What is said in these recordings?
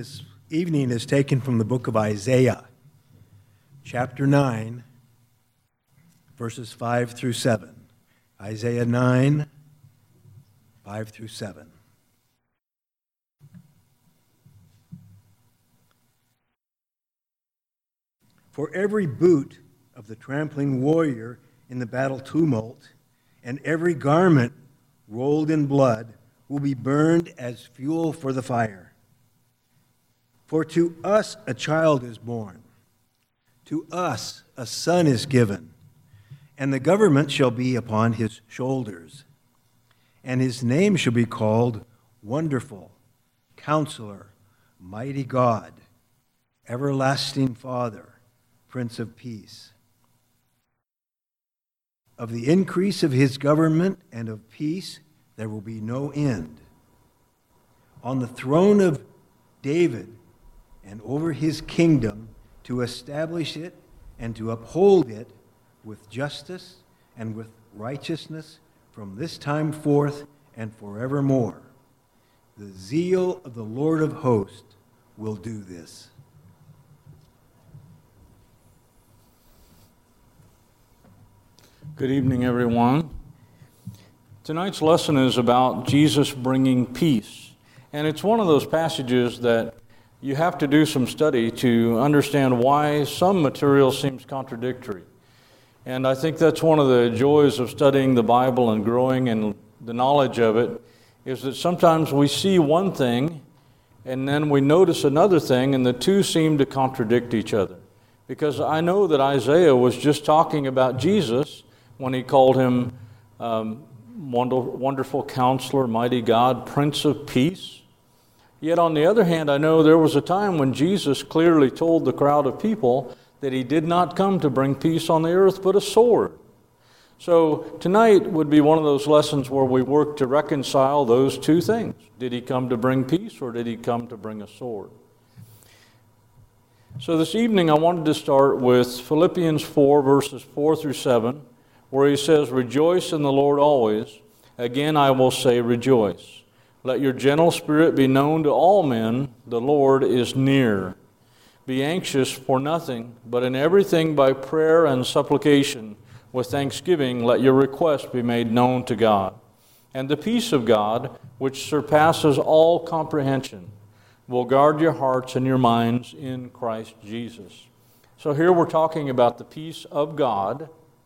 this evening is taken from the book of Isaiah, chapter 9, verses 5 through 7. Isaiah 9, 5 through 7. For every boot of the trampling warrior in the battle tumult, and every garment rolled in blood will be burned as fuel for the fire. For to us a child is born, to us a son is given, and the government shall be upon his shoulders. And his name shall be called Wonderful, Counselor, Mighty God, Everlasting Father, Prince of Peace. Of the increase of his government and of peace there will be no end. On the throne of David and over his kingdom, to establish it and to uphold it with justice and with righteousness from this time forth and forevermore. The zeal of the Lord of hosts will do this. Good evening, everyone. Tonight's lesson is about Jesus bringing peace. And it's one of those passages that you have to do some study to understand why some material seems contradictory. And I think that's one of the joys of studying the Bible and growing in the knowledge of it, is that sometimes we see one thing and then we notice another thing, and the two seem to contradict each other. Because I know that Isaiah was just talking about Jesus when he called him Wonderful Counselor, Mighty God, Prince of Peace. Yet on the other hand, I know there was a time when Jesus clearly told the crowd of people that he did not come to bring peace on the earth, but a sword. So tonight would be one of those lessons where we work to reconcile those two things. Did he come to bring peace, or did he come to bring a sword? So this evening I wanted to start with Philippians 4, verses 4 through 7, where he says, "Rejoice in the Lord always. Again I will say, rejoice. Let your gentle spirit be known to all men. The Lord is near. Be anxious for nothing, but in everything by prayer and supplication, with thanksgiving, let your requests be made known to God. And the peace of God, which surpasses all comprehension, will guard your hearts and your minds in Christ Jesus." So here we're talking about the peace of God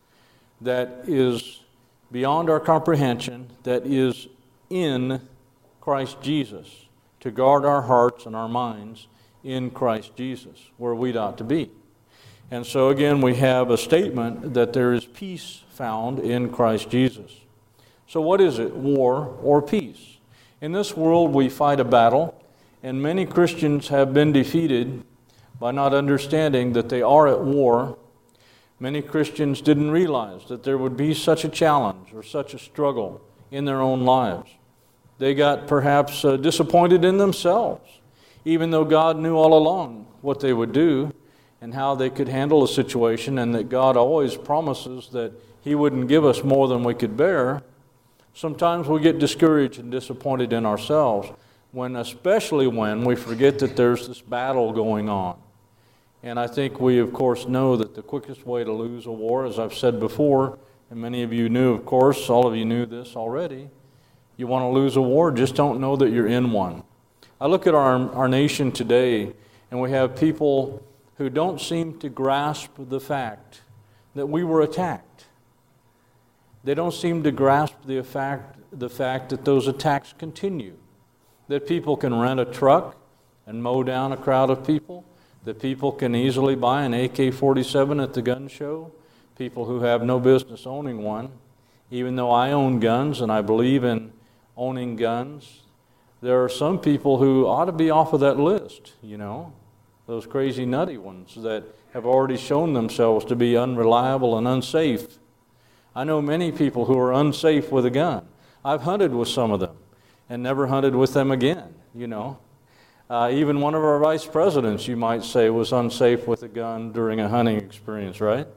that is beyond our comprehension, that is in Christ Jesus, to guard our hearts and our minds in Christ Jesus, where we ought to be. And so again, we have a statement that there is peace found in Christ Jesus. So what is it, war or peace? In this world we fight a battle, and many Christians have been defeated by not understanding that they are at war. Many Christians didn't realize that there would be such a challenge or such a struggle in their own lives. They got perhaps disappointed in themselves, even though God knew all along what they would do and how they could handle a situation, and that God always promises that He wouldn't give us more than we could bear. Sometimes we get discouraged and disappointed in ourselves, especially when we forget that there's this battle going on. And I think we, of course, know that the quickest way to lose a war, as I've said before, and many of you knew, of course, all of you knew this already, you want to lose a war, just don't know that you're in one. I look at our nation today, and we have people who don't seem to grasp the fact that we were attacked. They don't seem to grasp the fact that those attacks continue, that people can rent a truck and mow down a crowd of people, that people can easily buy an AK-47 at the gun show, people who have no business owning one. Even though I own guns and I believe in owning guns, there are some people who ought to be off of that list, those crazy nutty ones that have already shown themselves to be unreliable and unsafe. I know many people who are unsafe with a gun. I've hunted with some of them and never hunted with them again, Even one of our vice presidents, you might say, was unsafe with a gun during a hunting experience, right?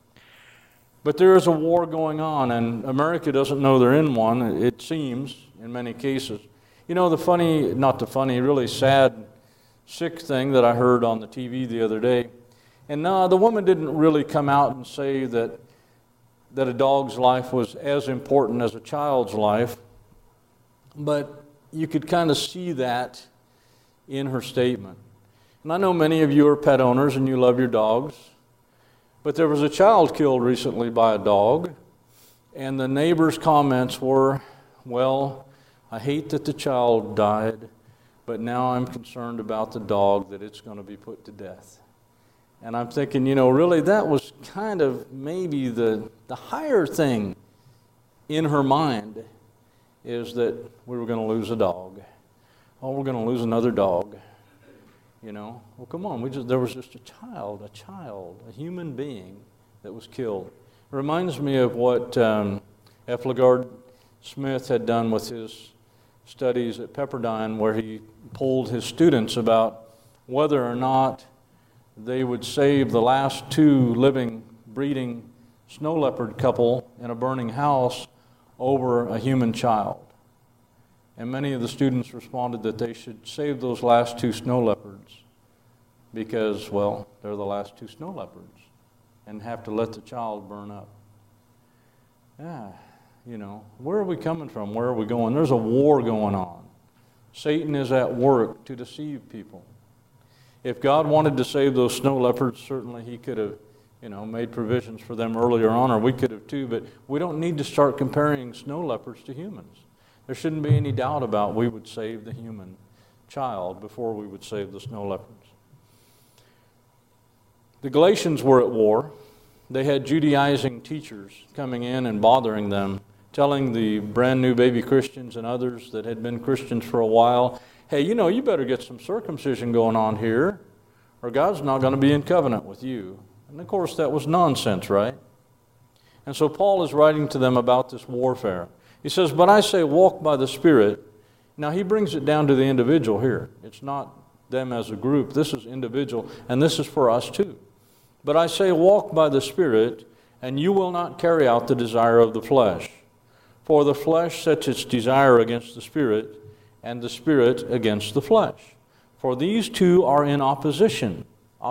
But there is a war going on, and America doesn't know they're in one, it seems, in many cases. The really sad sick thing that I heard on the TV the other day. And no, the woman didn't really come out and say that a dog's life was as important as a child's life, but you could kind of see that in her statement. And I know many of you are pet owners and you love your dogs, but there was a child killed recently by a dog, and the neighbor's comments were, well, I hate that the child died, but now I'm concerned about the dog, that it's going to be put to death. And I'm thinking, really that was kind of maybe the higher thing in her mind, is that we were going to lose a dog. Oh, we're going to lose another dog. Well, come on, there was just a child, a human being that was killed. It reminds me of what F. LaGard Smith had done with his studies at Pepperdine, where he polled his students about whether or not they would save the last 2 living, breeding snow leopard couple in a burning house over a human child. And many of the students responded that they should save those last 2 snow leopards because, well, they're the last 2 snow leopards and have to let the child burn up. Yeah, where are we coming from? Where are we going? There's a war going on. Satan is at work to deceive people. If God wanted to save those snow leopards, certainly he could have, made provisions for them earlier on, or we could have too, but we don't need to start comparing snow leopards to humans. There shouldn't be any doubt about we would save the human child before we would save the snow leopards. The Galatians were at war. They had Judaizing teachers coming in and bothering them, telling the brand new baby Christians and others that had been Christians for a while, hey, you better get some circumcision going on here, or God's not going to be in covenant with you. And of course, that was nonsense, right? And so Paul is writing to them about this warfare. He says, but I say walk by the Spirit. Now he brings it down to the individual here. It's not them as a group. This is individual, and this is for us too. But I say walk by the Spirit, and you will not carry out the desire of the flesh. For the flesh sets its desire against the Spirit, and the Spirit against the flesh. For these two are in opposition,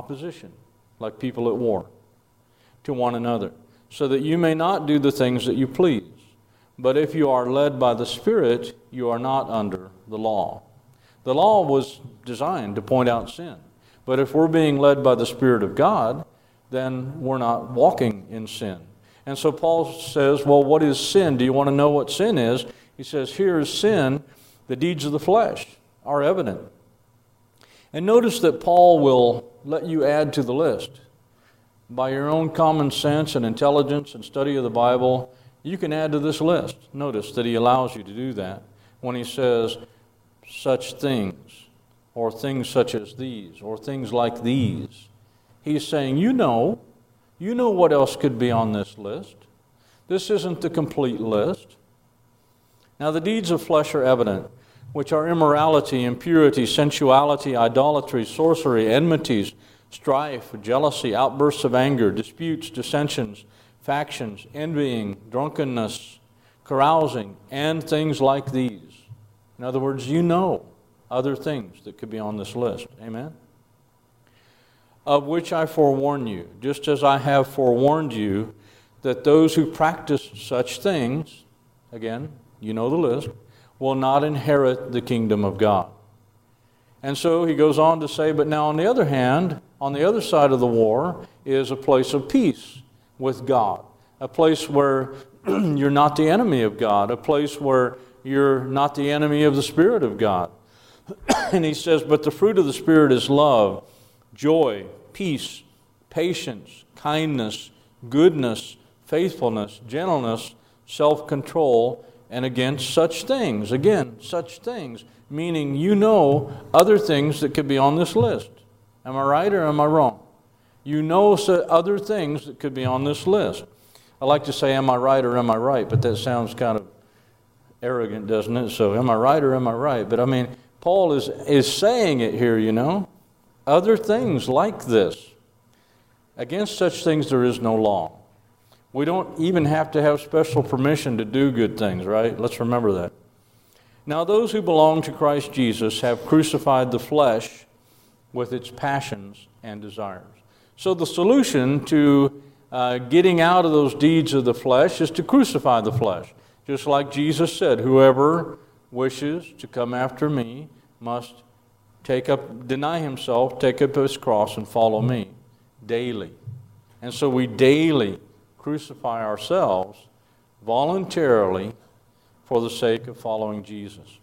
like people at war, to one another, so that you may not do the things that you please. But if you are led by the Spirit, you are not under the law. The law was designed to point out sin. But if we're being led by the Spirit of God, then we're not walking in sin. And so Paul says, well, what is sin? Do you want to know what sin is? He says, here is sin. The deeds of the flesh are evident. And notice that Paul will let you add to the list. By your own common sense and intelligence and study of the Bible, you can add to this list. Notice that he allows you to do that when he says such things, or things such as these, or things like these. He's saying, you know what else could be on this list. This isn't the complete list. Now the deeds of flesh are evident, which are immorality, impurity, sensuality, idolatry, sorcery, enmities, strife, jealousy, outbursts of anger, disputes, dissensions, factions, envying, drunkenness, carousing, and things like these. In other words, other things that could be on this list. Amen? Of which I forewarn you, just as I have forewarned you, that those who practice such things, again, the list, will not inherit the kingdom of God. And so he goes on to say, but now on the other hand, on the other side of the war is a place of peace with God, a place where you're not the enemy of God, a place where you're not the enemy of the Spirit of God. And he says, but the fruit of the Spirit is love, joy, peace, patience, kindness, goodness, faithfulness, gentleness, self-control, and against such things, meaning other things that could be on this list. Am I right or am I wrong? Other things that could be on this list. I like to say, am I right or am I right? But that sounds kind of arrogant, doesn't it? So am I right or am I right? But Paul is saying it here, Other things like this. Against such things there is no law. We don't even have to have special permission to do good things, right? Let's remember that. Now those who belong to Christ Jesus have crucified the flesh with its passions and desires. So the solution to getting out of those deeds of the flesh is to crucify the flesh. Just like Jesus said, whoever wishes to come after me must deny himself, take up his cross, and follow me daily. And so we daily crucify ourselves voluntarily for the sake of following Jesus.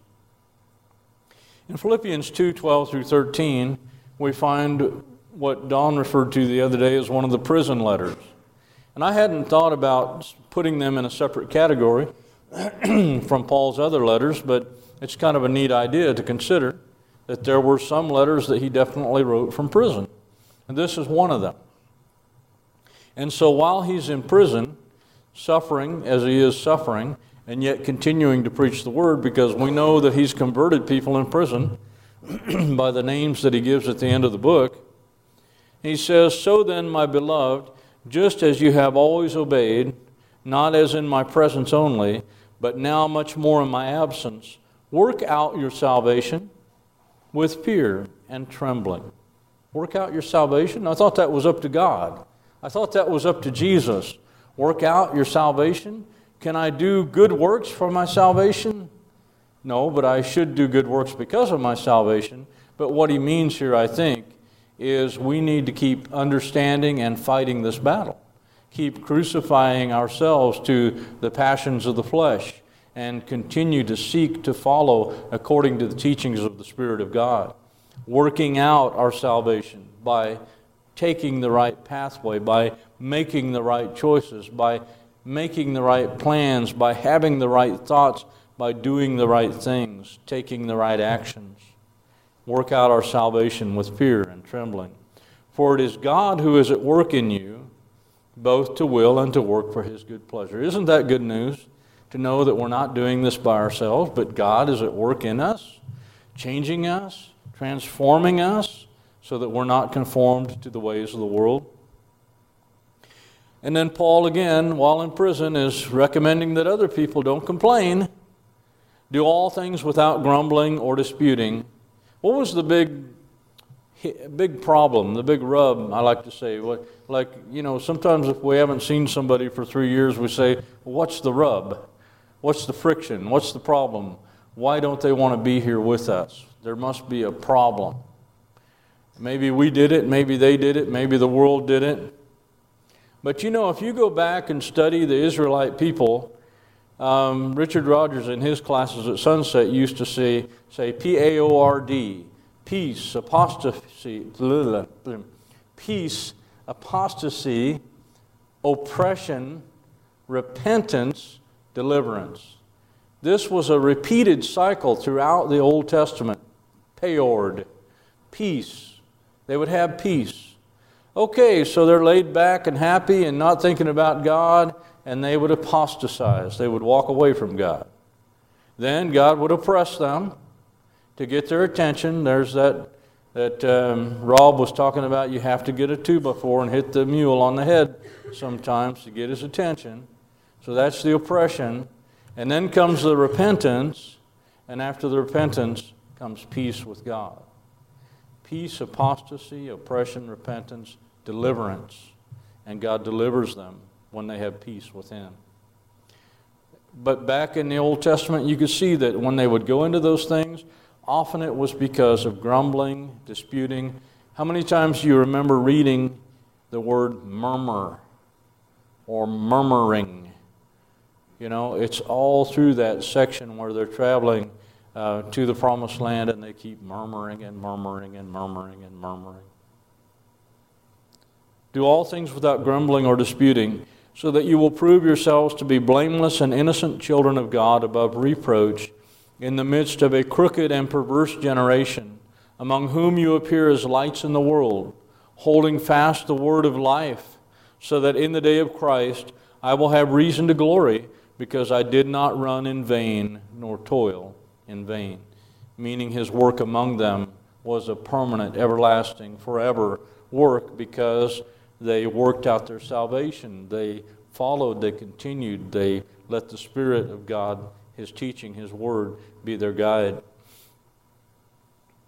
In Philippians 2:12 through 13, we find what Don referred to the other day as one of the prison letters. And I hadn't thought about putting them in a separate category from Paul's other letters, but it's kind of a neat idea to consider that there were some letters that he definitely wrote from prison. And this is one of them. And so while he's in prison, suffering as he is suffering, and yet continuing to preach the word, because we know that he's converted people in prison by the names that he gives at the end of the book, he says, "So then, my beloved, just as you have always obeyed, not as in my presence only, but now much more in my absence, work out your salvation with fear and trembling." Work out your salvation? I thought that was up to God. I thought that was up to Jesus. Work out your salvation? Can I do good works for my salvation? No, but I should do good works because of my salvation. But what he means here, I think, is we need to keep understanding and fighting this battle. Keep crucifying ourselves to the passions of the flesh and continue to seek to follow according to the teachings of the Spirit of God. Working out our salvation by taking the right pathway, by making the right choices, by making the right plans, by having the right thoughts, by doing the right things, taking the right actions. Work out our salvation with fear and trembling. For it is God who is at work in you, both to will and to work for his good pleasure. Isn't that good news? To know that we're not doing this by ourselves, but God is at work in us, changing us, transforming us, so that we're not conformed to the ways of the world. And then Paul, again, while in prison, is recommending that other people don't complain. Do all things without grumbling or disputing. What was the big problem, the big rub, I like to say? Sometimes if we haven't seen somebody for 3 years, we say, well, what's the rub? What's the friction? What's the problem? Why don't they want to be here with us? There must be a problem. Maybe we did it, maybe they did it, maybe the world did it. But if you go back and study the Israelite people, Richard Rogers in his classes at Sunset used to say P-A-O-R-D, peace, apostasy, oppression, repentance, deliverance. This was a repeated cycle throughout the Old Testament. Peord, peace. They would have peace. Okay, so they're laid back and happy and not thinking about God, and they would apostatize. They would walk away from God. Then God would oppress them to get their attention. There's that Rob was talking about. You have to get a 2x4 and hit the mule on the head sometimes to get his attention. So that's the oppression. And then comes the repentance, and after the repentance comes peace with God. Peace, apostasy, oppression, repentance, deliverance. And God delivers them when they have peace within. But back in the Old Testament, you could see that when they would go into those things, often it was because of grumbling, disputing. How many times do you remember reading the word murmur or murmuring? It's all through that section where they're traveling to the promised land, and they keep murmuring and murmuring and murmuring and murmuring. Do all things without grumbling or disputing, so that you will prove yourselves to be blameless and innocent children of God above reproach in the midst of a crooked and perverse generation, among whom you appear as lights in the world, holding fast the word of life, so that in the day of Christ I will have reason to glory, because I did not run in vain nor toil in vain. Meaning his work among them was a permanent, everlasting, forever work, because they worked out their salvation. They followed, they continued, they let the Spirit of God, his teaching, his word, be their guide.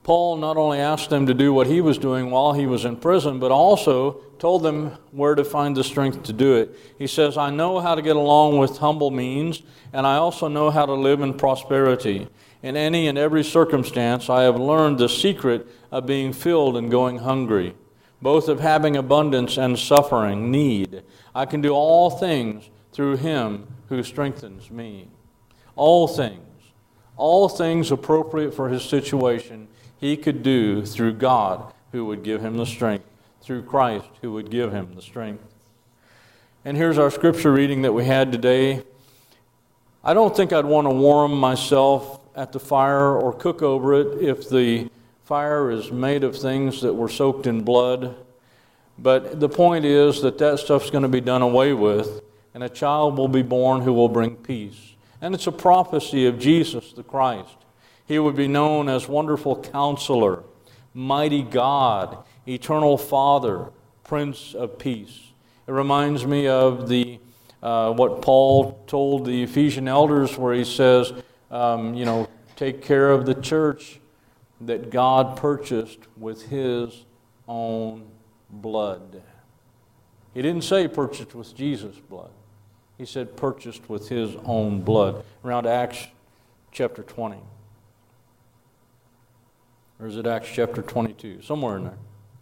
Paul not only asked them to do what he was doing while he was in prison, but also told them where to find the strength to do it. He says, I know how to get along with humble means, and I also know how to live in prosperity. In any and every circumstance, I have learned the secret of being filled and going hungry, both of having abundance and suffering, need. I can do all things through him who strengthens me. All things appropriate for his situation, he could do through God who would give him the strength, through Christ who would give him the strength. And here's our scripture reading that we had today. I don't think I'd want to warm myself at the fire or cook over it if the fire is made of things that were soaked in blood. But the point is that stuff's going to be done away with, and a child will be born who will bring peace. And it's a prophecy of Jesus the Christ. He would be known as Wonderful Counselor, Mighty God, Eternal Father, Prince of Peace. It reminds me of what Paul told the Ephesian elders, where he says, take care of the church that God purchased with his own blood. He didn't say purchased with Jesus' blood. He said purchased with his own blood. Around Acts chapter 20. Or is it Acts chapter 22? Somewhere in there.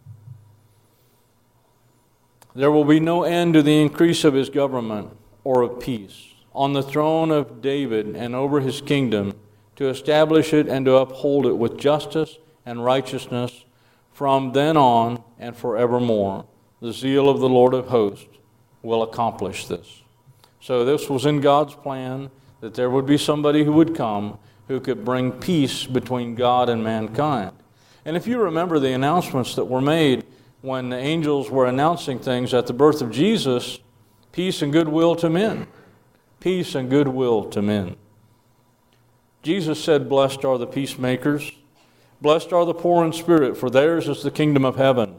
There will be no end to the increase of his government or of peace on the throne of David and over his kingdom, to establish it and to uphold it with justice and righteousness from then on and forevermore. The zeal of the Lord of hosts will accomplish this. So this was in God's plan, that there would be somebody who would come who could bring peace between God and mankind. And if you remember the announcements that were made when the angels were announcing things at the birth of Jesus, peace and goodwill to men. Peace and goodwill to men. Jesus said, blessed are the peacemakers. Blessed are the poor in spirit, for theirs is the kingdom of heaven.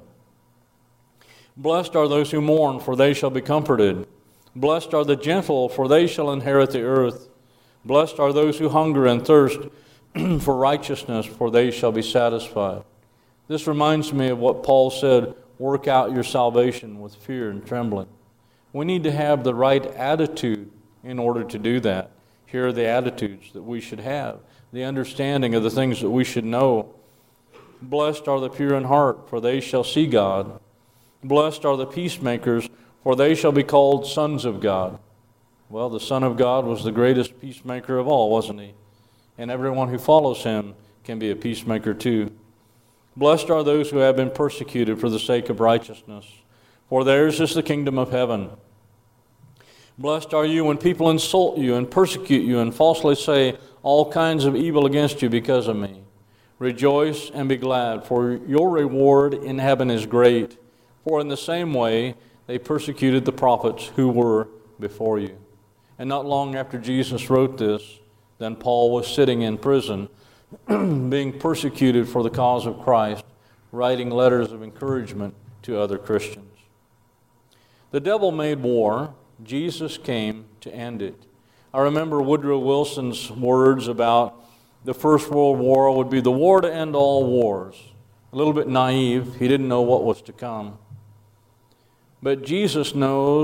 Blessed are those who mourn, for they shall be comforted. Blessed are the gentle, for they shall inherit the earth. Blessed are those who hunger and thirst for righteousness, for they shall be satisfied. This reminds me of what Paul said, work out your salvation with fear and trembling. We need to have the right attitude in order to do that. Here are the attitudes that we should have, the understanding of the things that we should know. Blessed are the pure in heart, for they shall see God. Blessed are the peacemakers, for they shall be called sons of God. Well, the Son of God was the greatest peacemaker of all, wasn't he? And everyone who follows him can be a peacemaker too. Blessed are those who have been persecuted for the sake of righteousness, for theirs is the kingdom of heaven. Blessed are you when people insult you and persecute you and falsely say all kinds of evil against you because of me. Rejoice and be glad, for your reward in heaven is great. For in the same way they persecuted the prophets who were before you. And not long after Jesus wrote this, then Paul was sitting in prison, being persecuted for the cause of Christ, writing letters of encouragement to other Christians. The devil made war. Jesus came to end it. I remember Woodrow Wilson's words about the First World War would be the war to end all wars. A little bit naive. He didn't know what was to come. But Jesus knew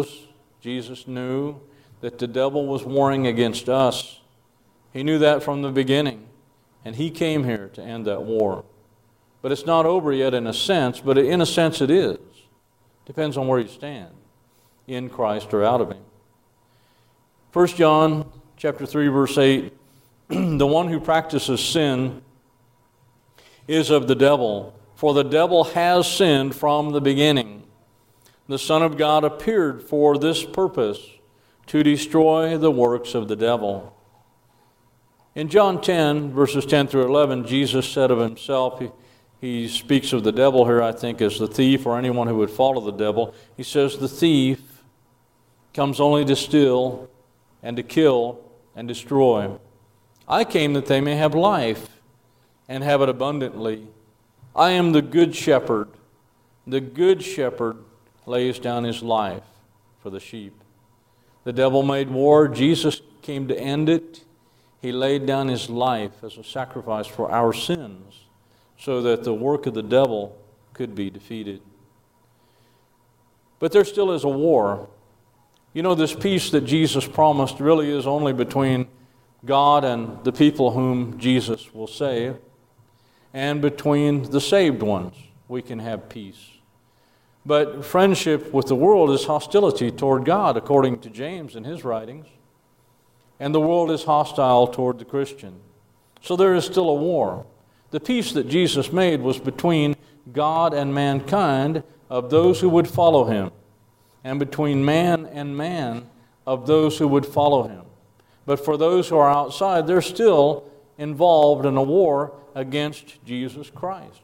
that the devil was warring against us. He knew that from the beginning. And he came here to end that war. But it's not over yet in a sense, but in a sense it is. Depends on where you stand, in Christ or out of him. 1 John chapter 3, verse 8, the one who practices sin is of the devil, for the devil has sinned from the beginning. The Son of God appeared for this purpose, to destroy the works of the devil. In John 10, verses 10 through 11, Jesus said of himself, he speaks of the devil here, I think, as the thief or anyone who would follow the devil. He says, the thief comes only to steal and to kill and destroy. I came that they may have life and have it abundantly. I am the good shepherd. The good shepherd lays down his life for the sheep. The devil made war. Jesus came to end it. He laid down his life as a sacrifice for our sins, so that the work of the devil could be defeated. But there still is a war. You know, this peace that Jesus promised really is only between God and the people whom Jesus will save, and between the saved ones we can have peace. But friendship with the world is hostility toward God, according to James in his writings. And the world is hostile toward the Christian. So there is still a war. The peace that Jesus made was between God and mankind of those who would follow him, and between man and man of those who would follow him. But for those who are outside, they're still involved in a war against Jesus Christ.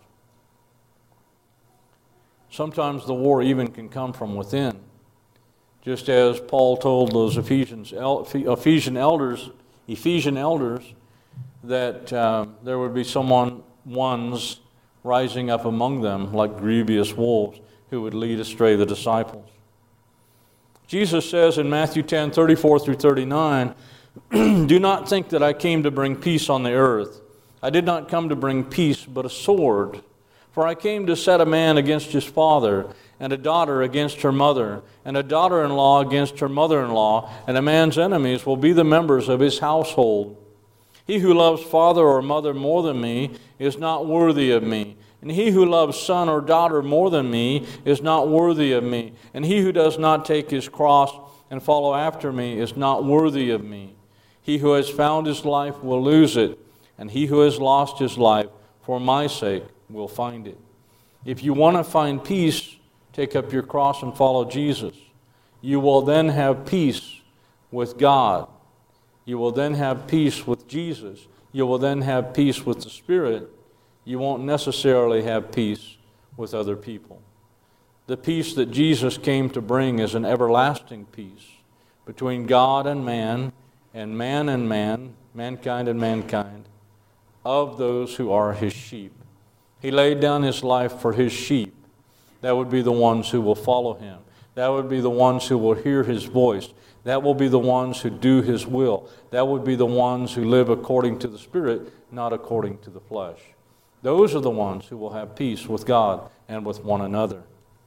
Sometimes the war even can come from within. Just as Paul told those Ephesian elders that there would be ones rising up among them like grievous wolves who would lead astray the disciples. Jesus says in Matthew 10:34 through 39, "Do not think that I came to bring peace on the earth. I did not come to bring peace, but a sword. For I came to set a man against his father, and a daughter against her mother, and a daughter-in-law against her mother-in-law, and a man's enemies will be the members of his household. He who loves father or mother more than me is not worthy of me. And he who loves son or daughter more than me is not worthy of me. And he who does not take his cross and follow after me is not worthy of me. He who has found his life will lose it, and he who has lost his life for my sake will find it." If you want to find peace, take up your cross and follow Jesus. You will then have peace with God. You will then have peace with Jesus. You will then have peace with the Spirit. You won't necessarily have peace with other people. The peace that Jesus came to bring is an everlasting peace between God and man, mankind and mankind, of those who are his sheep. He laid down his life for his sheep. That would be the ones who will follow him. That would be the ones who will hear his voice. That will be the ones who do his will. That would be the ones who live according to the Spirit, not according to the flesh. Those are the ones who will have peace with God and with one another.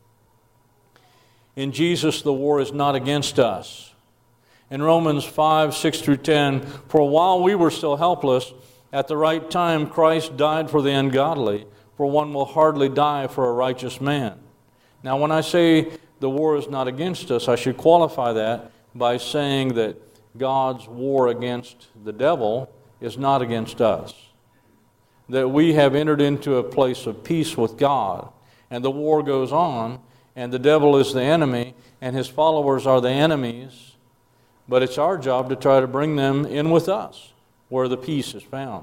In Jesus, the war is not against us. In Romans 5:6 through 10, "For while we were still helpless, at the right time Christ died for the ungodly, for one will hardly die for a righteous man." Now, when I say the war is not against us, I should qualify that by saying that God's war against the devil is not against us. That we have entered into a place of peace with God, and the war goes on, and the devil is the enemy, and his followers are the enemies, but it's our job to try to bring them in with us, where the peace is found.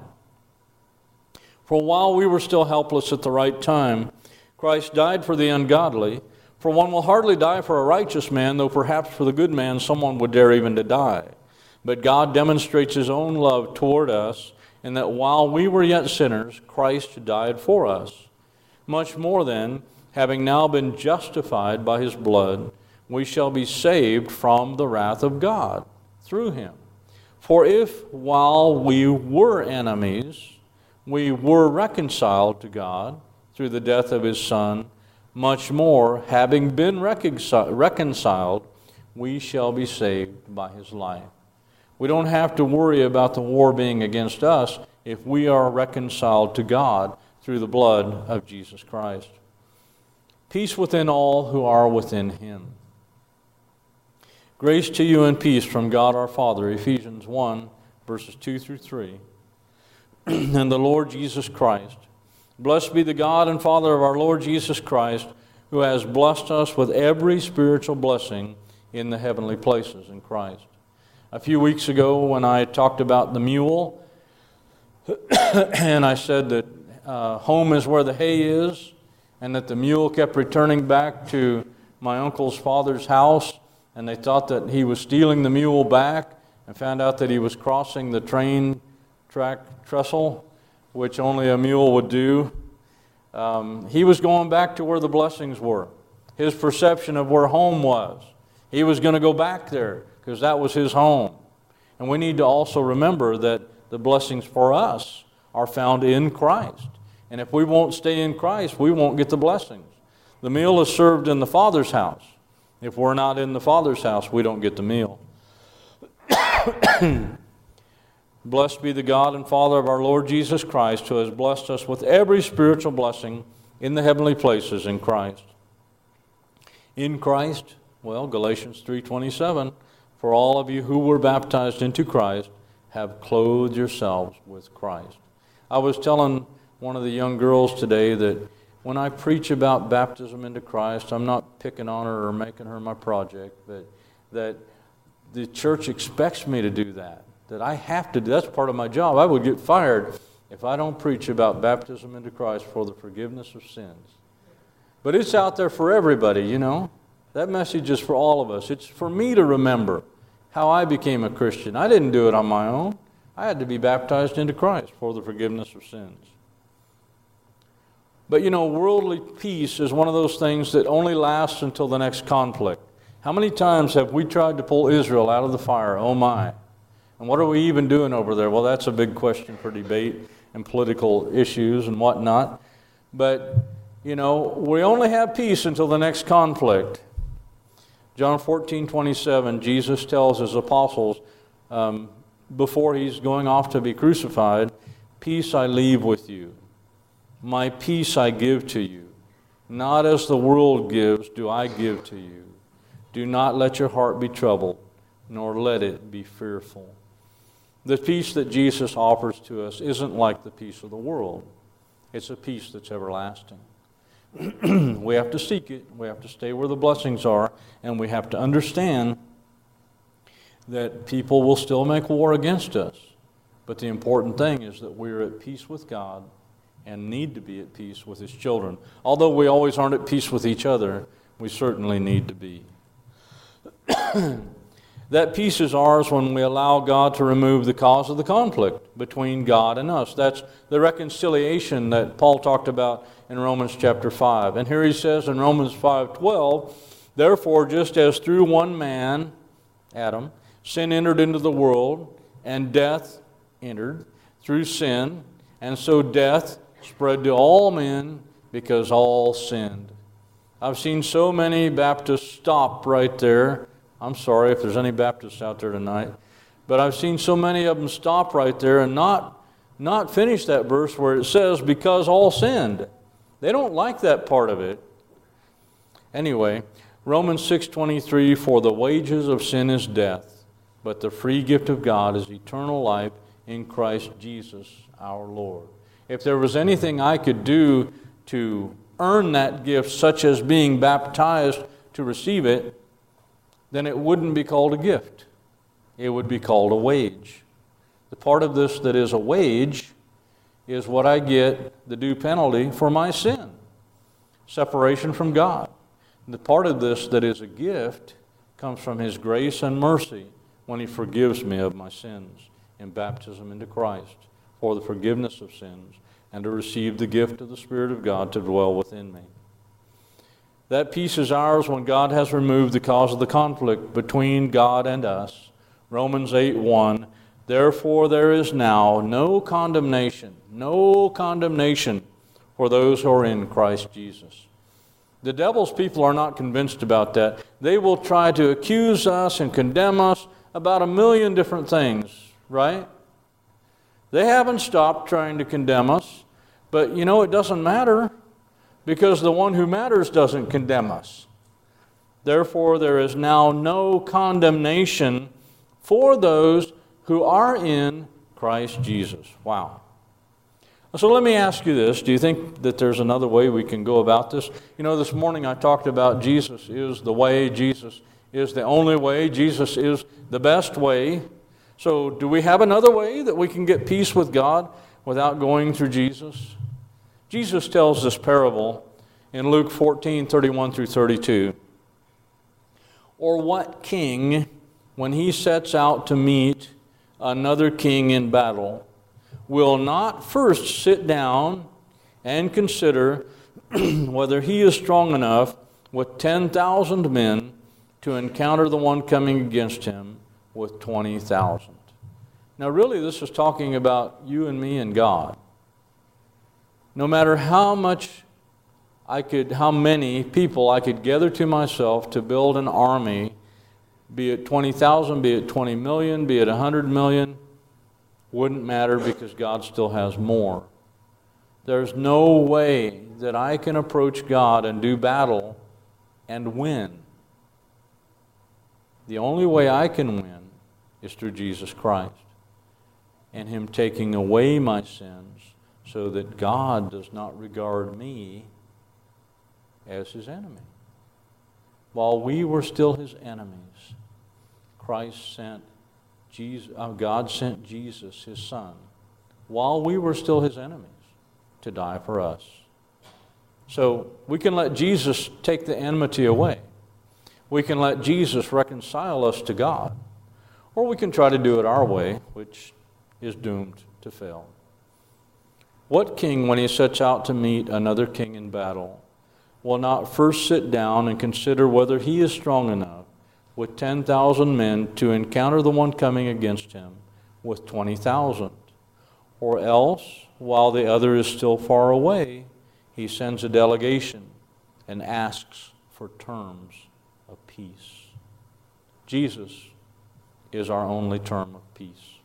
"For while we were still helpless at the right time, Christ died for the ungodly. For one will hardly die for a righteous man, though perhaps for the good man someone would dare even to die. But God demonstrates his own love toward us, in that while we were yet sinners, Christ died for us. Much more then, having now been justified by his blood, we shall be saved from the wrath of God through him. For if, while we were enemies, we were reconciled to God through the death of his Son, much more, having been reconciled, we shall be saved by his life." We don't have to worry about the war being against us if we are reconciled to God through the blood of Jesus Christ. Peace within all who are within him. Grace to you and peace from God our Father, Ephesians 1, verses 2 through 3, and the Lord Jesus Christ. Blessed be the God and Father of our Lord Jesus Christ, who has blessed us with every spiritual blessing in the heavenly places in Christ. A few weeks ago when I talked about the mule, and I said that home is where the hay is, and that the mule kept returning back to my uncle's father's house, and they thought that he was stealing the mule back, and found out that he was crossing the train track trestle, which only a mule would do. He was going back to where the blessings were. His perception of where home was. He was going to go back there because that was his home. And we need to also remember that the blessings for us are found in Christ. And if we won't stay in Christ, we won't get the blessings. The meal is served in the Father's house. If we're not in the Father's house, we don't get the meal. Blessed be the God and Father of our Lord Jesus Christ, who has blessed us with every spiritual blessing in the heavenly places in Christ. In Christ, well, Galatians 3:27, for all of you who were baptized into Christ have clothed yourselves with Christ. I was telling one of the young girls today that when I preach about baptism into Christ, I'm not picking on her or making her my project, but that the church expects me to do that I have to do. That's part of my job. I would get fired if I don't preach about baptism into Christ for the forgiveness of sins. But it's out there for everybody, you know. That message is for all of us. It's for me to remember how I became a Christian. I didn't do it on my own. I had to be baptized into Christ for the forgiveness of sins. But you know, worldly peace is one of those things that only lasts until the next conflict. How many times have we tried to pull Israel out of the fire? Oh my. And what are we even doing over there? Well, that's a big question for debate and political issues and whatnot. But, you know, we only have peace until the next conflict. John 14:27, Jesus tells his apostles, before he's going off to be crucified, peace I leave with you. My peace I give to you. Not as the world gives do I give to you. Do not let your heart be troubled, nor let it be fearful. The peace that Jesus offers to us isn't like the peace of the world. It's a peace that's everlasting. We have to seek it. We have to stay where the blessings are. And we have to understand that people will still make war against us. But the important thing is that we're at peace with God and need to be at peace with His children. Although we always aren't at peace with each other, we certainly need to be. That peace is ours when we allow God to remove the cause of the conflict between God and us. That's the reconciliation that Paul talked about in Romans chapter 5. And here he says in Romans 5:12, therefore, just as through one man, Adam, sin entered into the world, and death entered through sin, and so death spread to all men because all sinned. I've seen so many Baptists stop right there. I'm sorry if there's any Baptists out there tonight, but I've seen so many of them stop right there and not finish that verse where it says, because all sinned. They don't like that part of it. Anyway, Romans 6:23, for the wages of sin is death, but the free gift of God is eternal life in Christ Jesus our Lord. If there was anything I could do to earn that gift, such as being baptized to receive it, then it wouldn't be called a gift. It would be called a wage. The part of this that is a wage is what I get, the due penalty for my sin, separation from God. And the part of this that is a gift comes from His grace and mercy when He forgives me of my sins in baptism into Christ for the forgiveness of sins and to receive the gift of the Spirit of God to dwell within me. That peace is ours when God has removed the cause of the conflict between God and us. Romans 8:1, therefore there is now no condemnation for those who are in Christ Jesus. The devil's people are not convinced about that. They will try to accuse us and condemn us about a million different things, right? They haven't stopped trying to condemn us, but you know, it doesn't matter, because the one who matters doesn't condemn us. Therefore, there is now no condemnation for those who are in Christ Jesus. Wow. So let me ask you this. Do you think that there's another way we can go about this? You know, this morning I talked about Jesus is the way, Jesus is the only way, Jesus is the best way. So do we have another way that we can get peace with God without going through Jesus? Jesus tells this parable in Luke 14:31 through 32. Or what king, when he sets out to meet another king in battle, will not first sit down and consider whether he is strong enough with 10,000 men to encounter the one coming against him with 20,000? Now really this is talking about you and me and God. no matter how many people I could gather to myself to build an army, be it 20,000, be it 20 million, be it 100 million, wouldn't matter because God still has more. There's no way that I can approach God and do battle and win. The only way I can win is through Jesus Christ and Him taking away my sins so that God does not regard me as His enemy. While we were still His enemies, God sent Jesus, His Son, while we were still His enemies, to die for us. So we can let Jesus take the enmity away. We can let Jesus reconcile us to God. Or we can try to do it our way, which is doomed to fail. What king, when he sets out to meet another king in battle, will not first sit down and consider whether he is strong enough with 10,000 men to encounter the one coming against him with 20,000? Or else, while the other is still far away, he sends a delegation and asks for terms of peace. Jesus is our only term of peace.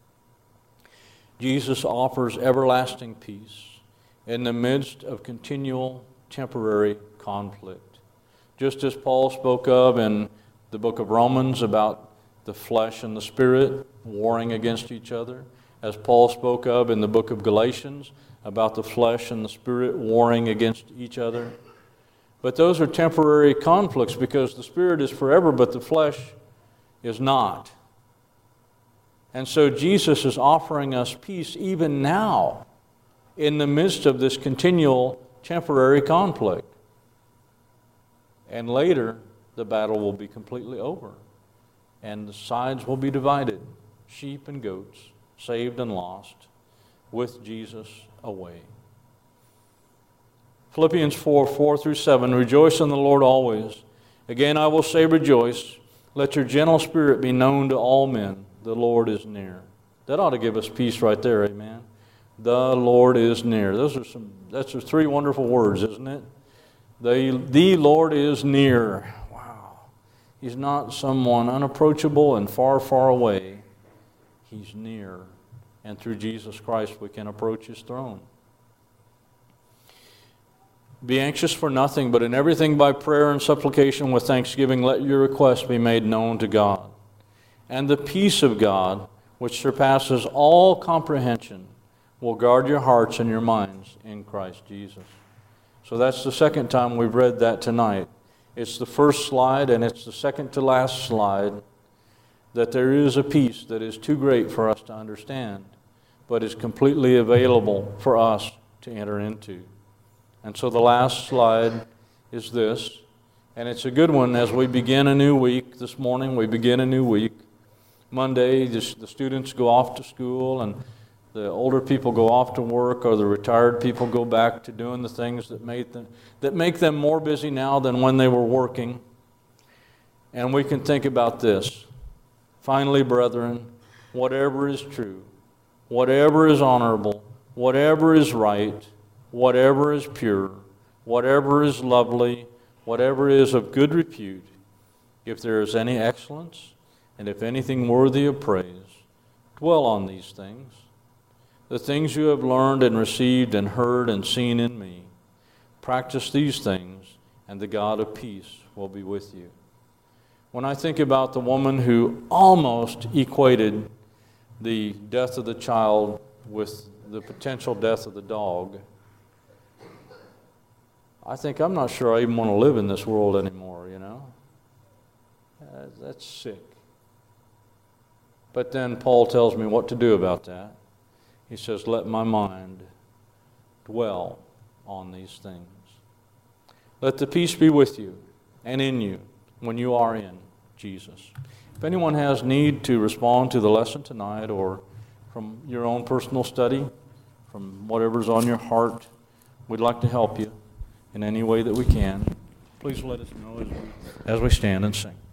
Jesus offers everlasting peace in the midst of continual temporary conflict. Just as Paul spoke of in the book of Romans about the flesh and the spirit warring against each other, as Paul spoke of in the book of Galatians about the flesh and the spirit warring against each other. But those are temporary conflicts because the spirit is forever, but the flesh is not. And so Jesus is offering us peace even now in the midst of this continual temporary conflict. And later, the battle will be completely over, and the sides will be divided, sheep and goats, saved and lost, with Jesus away. Philippians 4:4-7, rejoice in the Lord always. Again, I will say rejoice. Let your gentle spirit be known to all men. The Lord is near. That ought to give us peace right there, amen. The Lord is near. That's three wonderful words, isn't it? The Lord is near. Wow. He's not someone unapproachable and far, far away. He's near. And through Jesus Christ we can approach His throne. Be anxious for nothing, but in everything by prayer and supplication with thanksgiving, let your requests be made known to God. And the peace of God, which surpasses all comprehension, will guard your hearts and your minds in Christ Jesus. So that's the second time we've read that tonight. It's the first slide and it's the second to last slide, that there is a peace that is too great for us to understand, but is completely available for us to enter into. And so the last slide is this, and it's a good one as we begin a new week. This morning we begin a new week. Monday, the students go off to school, and the older people go off to work, or the retired people go back to doing the things that make them more busy now than when they were working. And we can think about this. Finally, brethren, whatever is true, whatever is honorable, whatever is right, whatever is pure, whatever is lovely, whatever is of good repute, if there is any excellence, and if anything worthy of praise, dwell on these things. The things you have learned and received and heard and seen in me, practice these things, and the God of peace will be with you. When I think about the woman who almost equated the death of the child with the potential death of the dog, I think I'm not sure I even want to live in this world anymore, you know. That's sick. But then Paul tells me what to do about that. He says, let my mind dwell on these things. Let the peace be with you and in you when you are in Jesus. If anyone has need to respond to the lesson tonight, or from your own personal study, from whatever's on your heart, we'd like to help you in any way that we can. Please let us know as we stand and sing.